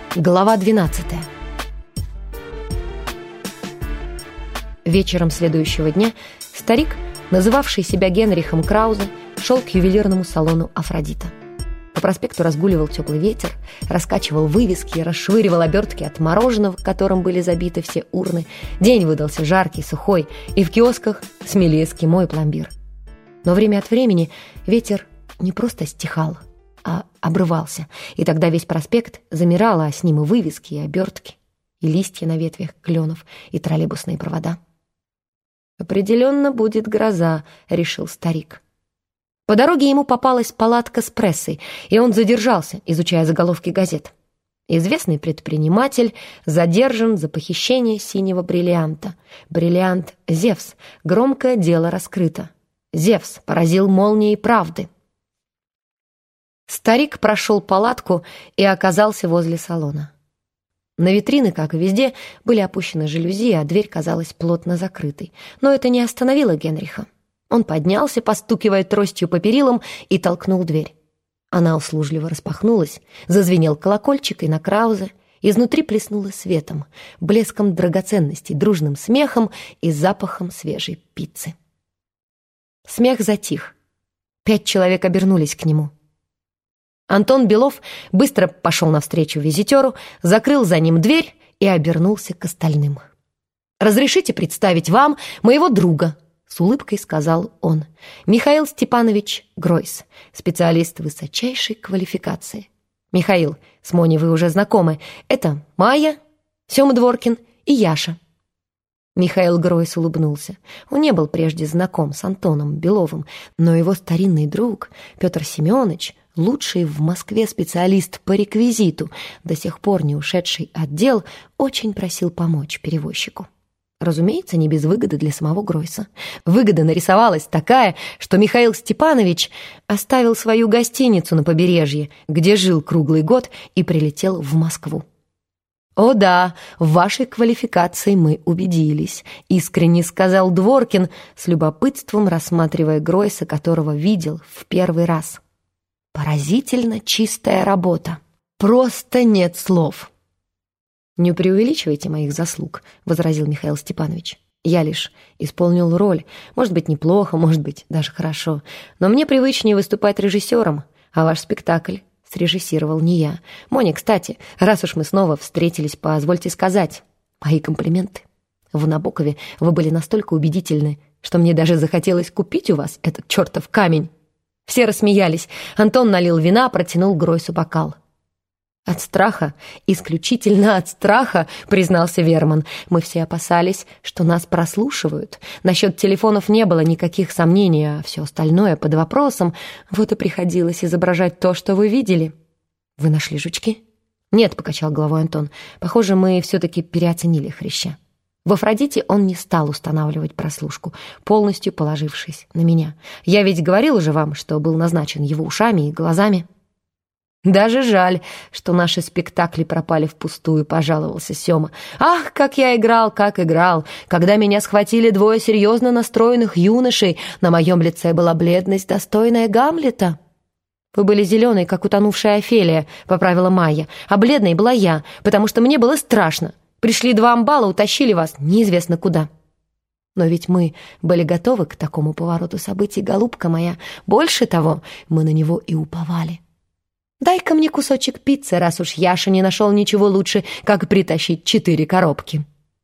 Глава 12. Вечером следующего дня старик, называвший себя Генрихом Краузе, шел к ювелирному салону «Афродита». По проспекту разгуливал теплый ветер, раскачивал вывески, расшвыривал обертки от мороженого, которым были забиты все урны. День выдался жаркий, сухой, и в киосках смели эскимо и пломбир. Но время от времени ветер не просто стихал, а обрывался, и тогда весь проспект замирал, а с ним и вывески, и обертки, и листья на ветвях кленов, и троллейбусные провода. «Определенно будет гроза», — решил старик. По дороге ему попалась палатка с прессой, и он задержался, изучая заголовки газет. Известный предприниматель задержан за похищение синего бриллианта. Бриллиант «Зевс». Громкое дело раскрыто. «Зевс» поразил молнией правды. Старик прошел палатку и оказался возле салона. На витрины, как и везде, были опущены жалюзи, а дверь казалась плотно закрытой. Но это не остановило Генриха. Он поднялся, постукивая тростью по перилам, и толкнул дверь. Она услужливо распахнулась, зазвенел колокольчик, и на Краузе изнутри плеснуло светом, блеском драгоценностей, дружным смехом и запахом свежей пиццы. Смех затих. 5 человек обернулись к нему. Антон Белов быстро пошел навстречу визитеру, закрыл за ним дверь и обернулся к остальным. «Разрешите представить вам моего друга», — с улыбкой сказал он. «Михаил Степанович Гройс, специалист высочайшей квалификации. Михаил, с Моней вы уже знакомы. Это Майя, Сёма Дворкин и Яша». Михаил Гройс улыбнулся. Он не был прежде знаком с Антоном Беловым, но его старинный друг Петр Семенович, лучший в Москве специалист по реквизиту, до сих пор не ушедший от дел, очень просил помочь перевозчику. Разумеется, не без выгоды для самого Гройса. Выгода нарисовалась такая, что Михаил Степанович оставил свою гостиницу на побережье, где жил круглый год, и прилетел в Москву. «О да, в вашей квалификации мы убедились», — искренне сказал Дворкин, с любопытством рассматривая Гройса, которого видел в первый раз. «Поразительно чистая работа. Просто нет слов». «Не преувеличивайте моих заслуг», — возразил Михаил Степанович. «Я лишь исполнил роль. Может быть, неплохо, может быть, даже хорошо. Но мне привычнее выступать режиссером, а ваш спектакль срежиссировал не я. Моня, кстати, раз уж мы снова встретились, позвольте сказать мои комплименты. В Набокове вы были настолько убедительны, что мне даже захотелось купить у вас этот чертов камень». Все рассмеялись. Антон налил вина, протянул Гройсу бокал. «От страха, исключительно от страха», — признался Верман. «Мы все опасались, что нас прослушивают. Насчет телефонов не было никаких сомнений, а все остальное под вопросом. Вот и приходилось изображать то, что вы видели». «Вы нашли жучки?» «Нет», — покачал головой Антон. «Похоже, мы все-таки переоценили хряща. В Афродите он не стал устанавливать прослушку, полностью положившись на меня. Я ведь говорил уже вам, что был назначен его ушами и глазами». «Даже жаль, что наши спектакли пропали впустую», — пожаловался Сёма. «Ах, как я играл, как играл! Когда меня схватили 2 серьезно настроенных юношей, на моем лице была бледность, достойная Гамлета». «Вы были зеленой, как утонувшая Офелия», — поправила Майя, «а бледной была я, потому что мне было страшно. Пришли 2 амбала, утащили вас неизвестно куда». «Но ведь мы были готовы к такому повороту событий, голубка моя. Больше того, мы на него и уповали. Дай-ка мне кусочек пиццы, раз уж Яша не нашел ничего лучше, как притащить 4 коробки».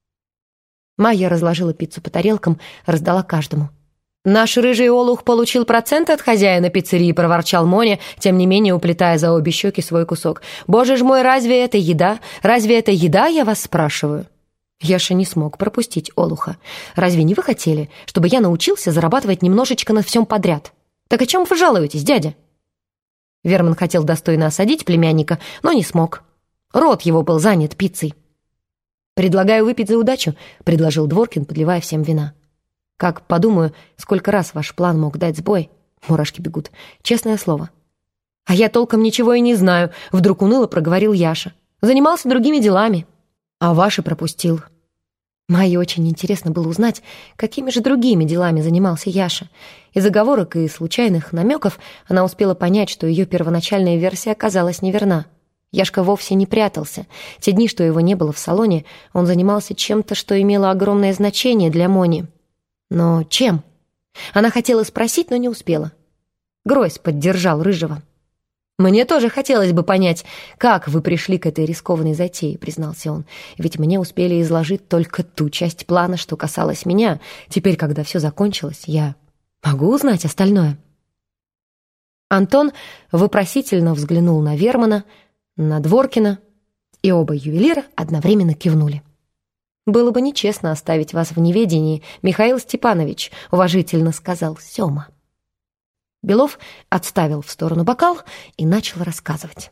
Майя разложила пиццу по тарелкам, раздала каждому. «Наш рыжий олух получил процент от хозяина пиццерии», — проворчал Моня, тем не менее уплетая за обе щеки свой кусок. «Боже ж мой, разве это еда? Разве это еда, я вас спрашиваю?» Яша не смог пропустить олуха. «Разве не вы хотели, чтобы я научился зарабатывать немножечко на всем подряд? Так о чем вы жалуетесь, дядя?» Верман хотел достойно осадить племянника, но не смог. Рот его был занят пиццей. «Предлагаю выпить за удачу», — предложил Дворкин, подливая всем вина. «Как подумаю, сколько раз ваш план мог дать сбой. Мурашки бегут. Честное слово». «А я толком ничего и не знаю», — вдруг уныло проговорил Яша. «Занимался другими делами». «А ваши пропустил». Майе очень интересно было узнать, какими же другими делами занимался Яша. Из оговорок и случайных намеков она успела понять, что ее первоначальная версия оказалась неверна. Яшка вовсе не прятался. Те дни, что его не было в салоне, он занимался чем-то, что имело огромное значение для Мони. Но чем? Она хотела спросить, но не успела. Гройс поддержал Рыжего. «Мне тоже хотелось бы понять, как вы пришли к этой рискованной затее», — признался он. «Ведь мне успели изложить только ту часть плана, что касалась меня. Теперь, когда все закончилось, я могу узнать остальное». Антон вопросительно взглянул на Вермана, на Дворкина, и оба ювелира одновременно кивнули. «Было бы нечестно оставить вас в неведении, Михаил Степанович», — уважительно сказал Сёма. Белов отставил в сторону бокал и начал рассказывать.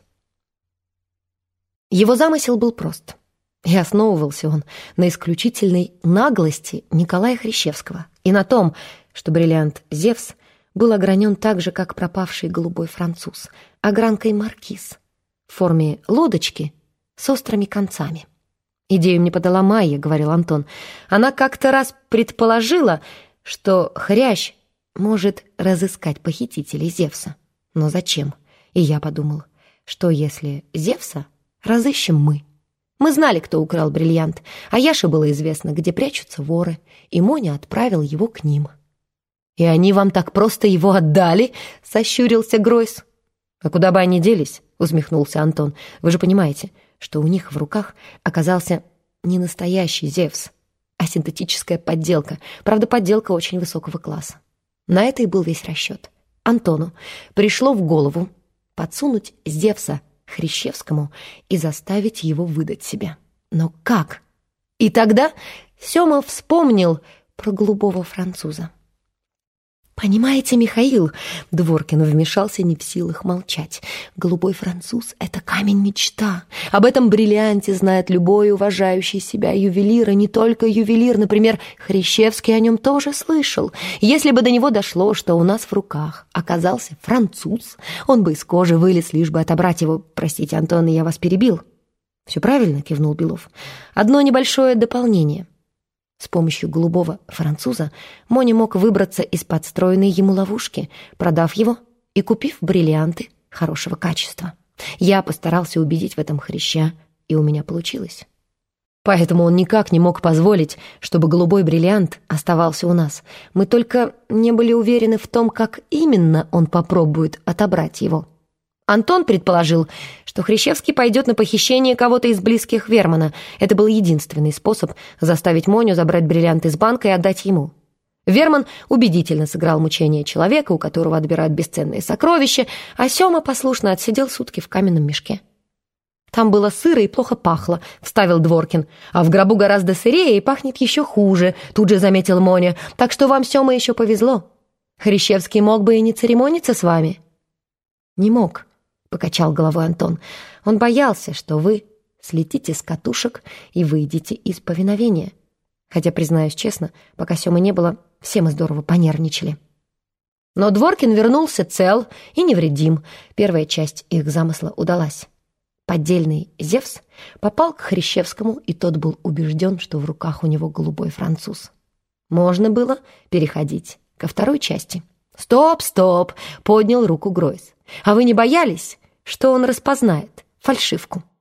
Его замысел был прост, и основывался он на исключительной наглости Николая Хрящевского и на том, что бриллиант «Зевс» был огранен так же, как пропавший голубой француз, огранкой «Маркиз» в форме лодочки с острыми концами. «Идею мне подала Майя», — говорил Антон. «Она как-то раз предположила, что Хрящ может разыскать похитителей Зевса. Но зачем? И я подумал, что если Зевса разыщем мы? Мы знали, кто украл бриллиант, а Яше было известно, где прячутся воры, и Моня отправил его к ним». «И они вам так просто его отдали?» — сощурился Гройс. «А куда бы они делись?» — усмехнулся Антон. «Вы же понимаете, что у них в руках оказался не настоящий Зевс, а синтетическая подделка. Правда, подделка очень высокого класса. На это и был весь расчет. Антону пришло в голову подсунуть Зевса Хрящевскому и заставить его выдать себя. Но как? И тогда Сёма вспомнил про голубого француза. «Понимаете, Михаил?» — Дворкин вмешался, не в силах молчать. «Голубой француз — это камень мечта. Об этом бриллианте знает любой уважающий себя ювелир, и не только ювелир. Например, Хрящевский о нем тоже слышал. Если бы до него дошло, что у нас в руках оказался француз, он бы из кожи вылез, лишь бы отобрать его. Простите, Антон, я вас перебил». «Все правильно», — кивнул Белов. «Одно небольшое дополнение». С помощью голубого француза Моня мог выбраться из подстроенной ему ловушки, продав его и купив бриллианты хорошего качества. Я постарался убедить в этом Хряща, и у меня получилось. Поэтому он никак не мог позволить, чтобы голубой бриллиант оставался у нас. Мы только не были уверены в том, как именно он попробует отобрать его. Антон предположил, что Хрящевский пойдет на похищение кого-то из близких Вермана. Это был единственный способ заставить Моню забрать бриллиант из банка и отдать ему. Верман убедительно сыграл мучение человека, у которого отбирают бесценные сокровища, а Сёма послушно отсидел сутки в каменном мешке. «Там было сыро и плохо пахло», — вставил Дворкин. «А в гробу гораздо сырее и пахнет еще хуже», — тут же заметил Моня. «Так что вам, Сёма, еще повезло. Хрящевский мог бы и не церемониться с вами». «Не мог», — покачал головой Антон. «Он боялся, что вы слетите с катушек и выйдете из повиновения. Хотя, признаюсь честно, пока Сёмы не было, все мы здорово понервничали». Но Дворкин вернулся цел и невредим. Первая часть их замысла удалась. Поддельный Зевс попал к Хрящевскому, и тот был убежден, что в руках у него голубой француз. Можно было переходить ко второй части. «Стоп, стоп!» — поднял руку Гройс. «А вы не боялись, что он распознает фальшивку?»